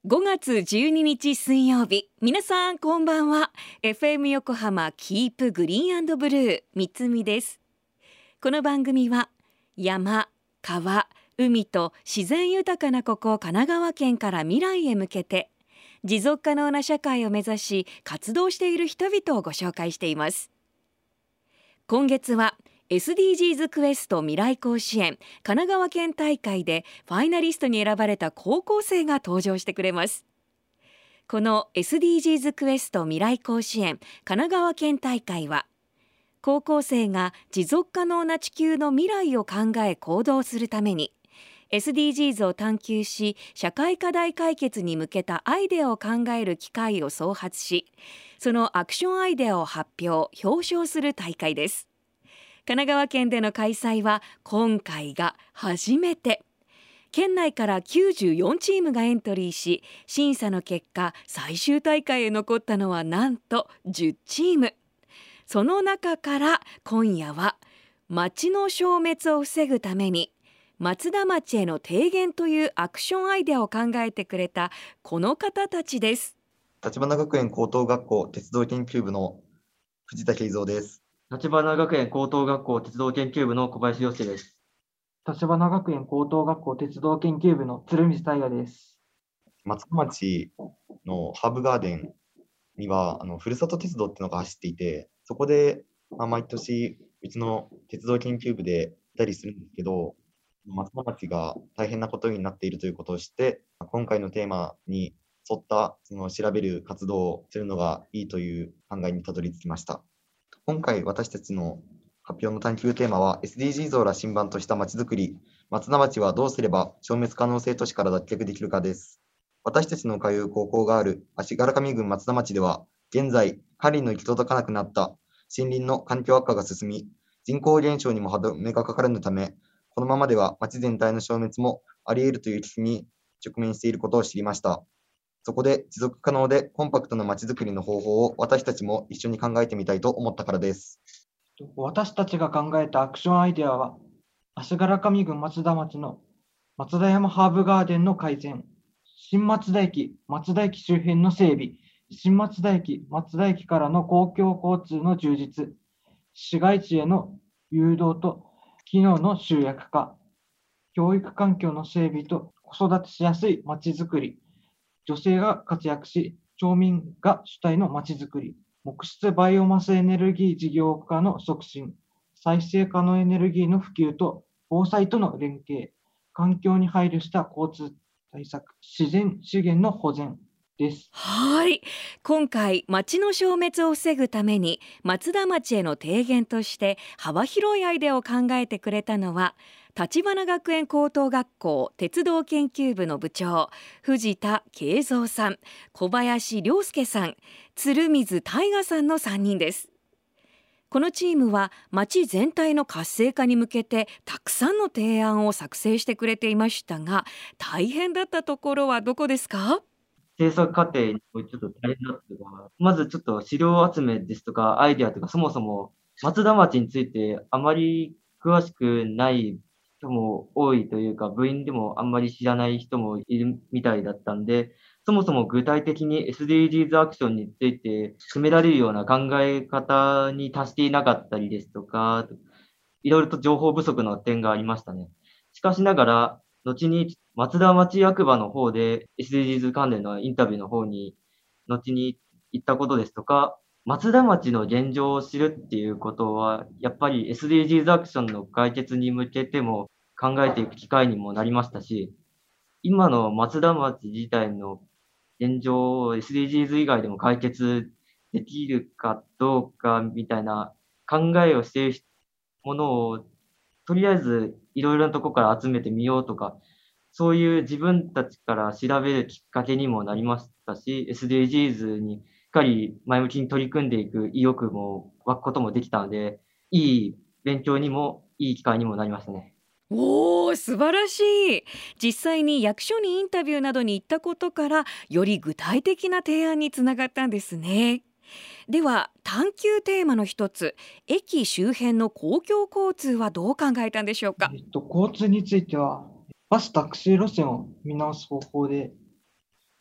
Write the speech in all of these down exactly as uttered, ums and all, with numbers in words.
ごがつじゅうににち水曜日、皆さんこんばんは。 エフエム 横浜キープグリーン&ブルー三つみです。この番組は山、川、海と自然豊かなここ神奈川県から未来へ向けて持続可能な社会を目指し活動している人々をご紹介しています。今月はエスディージーズ クエスト未来甲子園神奈川県大会でファイナリストに選ばれた高校生が登場してくれます。この エスディージーズ クエスト未来甲子園神奈川県大会は、高校生が持続可能な地球の未来を考え行動するために エスディージーズ を探求し、社会課題解決に向けたアイデアを考える機会を創発し、そのアクションアイデアを発表・表彰する大会です。神奈川県での開催は今回が初めて。県内からきゅうじゅうよんチームがエントリーし、審査の結果最終大会へ残ったのはなんとじゅうチーム。その中から今夜は町の消滅を防ぐために松田町への提言というアクションアイデアを考えてくれたこの方たちです。 立花学園高等学校鉄道研究部の藤田慶三です。 立花学園高等学校鉄道研究部の小林洋介です。 立花学園高等学校鉄道研究部の鶴水大也です。 松田町のハーブガーデンにはあのふるさと鉄道っていうのが走っていて、そこで、まあ、毎年うちの鉄道研究部でいたりするんですけど、松田町が大変なことになっているということを知って、今回のテーマに沿ったその調べる活動をするのがいいという考えにたどり着きました。今回私たちの発表の探究テーマは エスディージーズ を羅針盤としたまちづくり、松田町はどうすれば消滅可能性都市から脱却できるかです。私たちの通う高校がある足柄上郡松田町では、現在管理の行き届かなくなった森林の環境悪化が進み、人口減少にも歯止めがかからぬため、このままでは町全体の消滅もあり得るという危機に直面していることを知りました。そこで持続可能でコンパクトなまちづくりの方法を私たちも一緒に考えてみたいと思ったからです。 私たちが考えたアクションアイデアは、足柄上郡松田町の松田山ハーブガーデンの改善、新松田駅、松田駅周辺の整備、新松田駅、松田駅からの公共交通の充実、市街地への誘導と機能の集約化、教育環境の整備と子育てしやすいまちづくり、女性が活躍し、町民が主体のまちづくり、木質バイオマスエネルギー事業化の促進、再生可能エネルギーの普及と防災との連携、環境に配慮した交通対策、自然資源の保全です。 はい、今回町の消滅を防ぐために松田町への提言として幅広いアイデアを考えてくれたのは、立花学園高等学校鉄道研究部の部長藤田慶三さん、小林良介さん、鶴水大我さんのさんにんです。このチームは町全体の活性化に向けてたくさんの提案を作成してくれていましたが、大変だったところはどこですか？ 制作過程にちょっと大変だったのは、まずちょっと資料集めですとかアイデアとか、そもそも松田町についてあまり詳しくない人も多いというか、部員でもあんまり知らない人もいるみたいだったんで、そもそも具体的に エスディージーズ アクションについて進められるような考え方に達していなかったりですとか、いろいろと情報不足の点がありましたね。しかしながら、後に松田町役場の方で エスディージーズ 関連のインタビューの方に後に言ったことですとか、松田町の現状を知るっていうことは、やっぱり エスディージーズ アクションの解決に向けても考えていく機会にもなりましたし、今の松田町自体の現状を エスディージーズ 以外でも解決できるかどうかみたいな考えをしているものを、とりあえずいろいろなところから集めてみようとか、そういう自分たちから調べるきっかけにもなりましたし、エスディージーズ にしっかり前向きに取り組んでいく意欲も湧くこともできたので、いい勉強にもいい機会にもなりましたね。 おー、素晴らしい。実際に役所にインタビューなどに行ったことから、より具体的な提案につながったんですね。では探究テーマの一つ、駅周辺の公共交通はどう考えたんでしょうか？ えっと、交通については、バスタクシー路線を見直す方法で、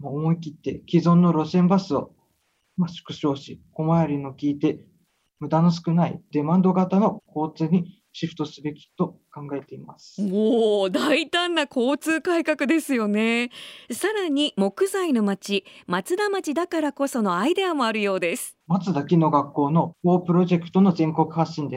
まあ思い切って既存の路線バスをまあ縮小し、小回りの効いて無駄の少ないデマンド型の交通にシフトすべきと考えています。 おお、大胆な交通改革ですよね。さらに木材の町、松田町だからこそのアイデアもあるようです。 松田木の学校の高プロジェクトの全国発信です。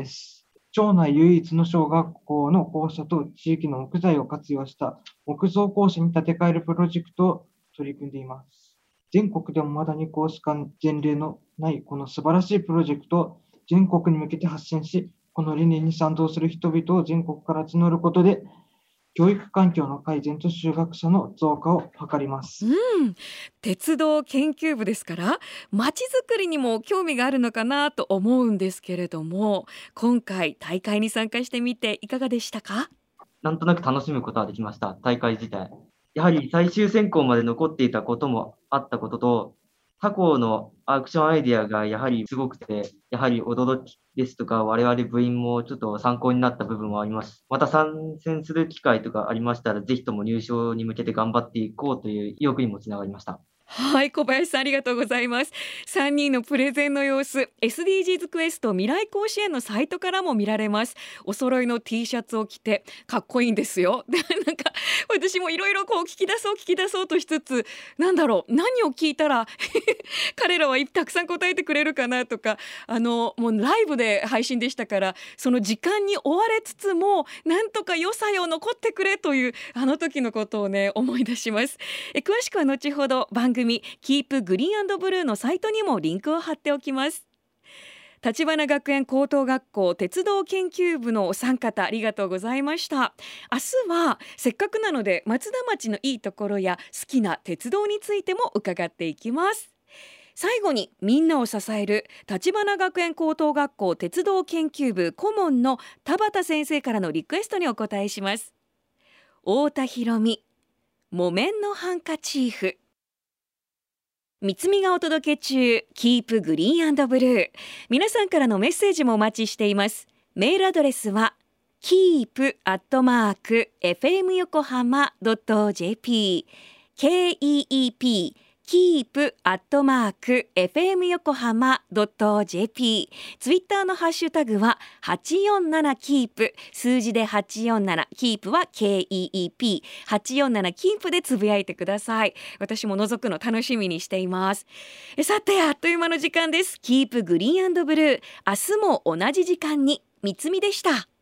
町内唯一の小学校の校舎と地域の木材を活用した木造校舎に建て替えるプロジェクトを取り組んでいます。全国でもまだに校しか前例のないこの素晴らしいプロジェクトを全国に向けて発信し、この理念に賛同する人々を全国から募ることで、教育環境の改善と就学者の増加を図ります。 うん、鉄道研究部ですから街づくりにも興味があるのかなと思うんですけれども、今回大会に参加してみていかがでしたか？ なんとなく楽しむことはできました、大会自体。やはり最終選考まで残っていたこともあったことと、他校のアクションアイデアがやはりすごくて、やはり驚きですとか、我々部員もちょっと参考になった部分もあります。また参戦する機会とかありましたら、ぜひとも入賞に向けて頑張っていこうという意欲にもつながりました。 はい、小林さんありがとうございます。さんにんのプレゼンの様子 エスディージーズ クエスト未来甲子園のサイトからも見られます。お揃いの T シャツを着てかっこいいんですよ。でなんか私もいろいろこう聞き出そう聞き出そうとしつつ、なんだろう、何を聞いたら彼らはたくさん答えてくれるかなとか、あのもうライブで配信でしたから、その時間に追われつつもなんとか良さよ残ってくれというあの時のことをね思い出します。え詳しくは後ほど番組キープグリーン&ブルーのサイトにもリンクを貼っておきます。立花学園高等学校鉄道研究部のお三方ありがとうございました。明日はせっかくなので松田町のいいところや好きな鉄道についても伺っていきます。最後にみんなを支える立花学園高等学校鉄道研究部顧問の田畑先生からのリクエストにお答えします。太田博美、木綿のハンカチーフ。三つみがお届け中、キープグリーン&ブルー。皆さんからのメッセージもお待ちしています。メールアドレスは キープ アットマーク エフエム 横浜 ドット ジェーピー ケー イー イー ピー キープ アットマーク エフエム 横浜 ドット ジェーピー。 ツイッターのハッシュタグははちよんななキープ、数字ではちよんなな、キープは ケー イー イー ピー、はちよんななキープでつぶやいてください。私も覗くの楽しみにしています。えさて、あっという間の時間です。キープグリーン&ブルー。明日も同じ時間に。みつみでした。